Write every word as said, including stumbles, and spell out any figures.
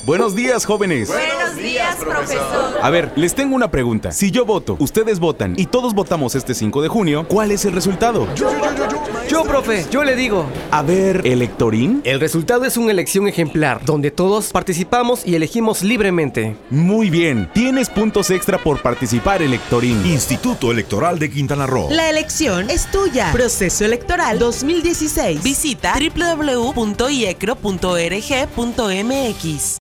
Buenos días, jóvenes. Buenos días, profesor. A ver, les tengo una pregunta. Si yo voto, ustedes votan y todos votamos este cinco de junio, ¿cuál es el resultado? Yo, yo, yo, yo. Yo, profe, yo le digo. A ver, ¿electorín? El resultado es una elección ejemplar, donde todos participamos y elegimos libremente. Muy bien. Tienes puntos extra por participar, electorín. Instituto Electoral de Quintana Roo. La elección es tuya. Proceso Electoral dos mil dieciséis. Visita doble u doble u doble u punto i e c r o punto org punto m x.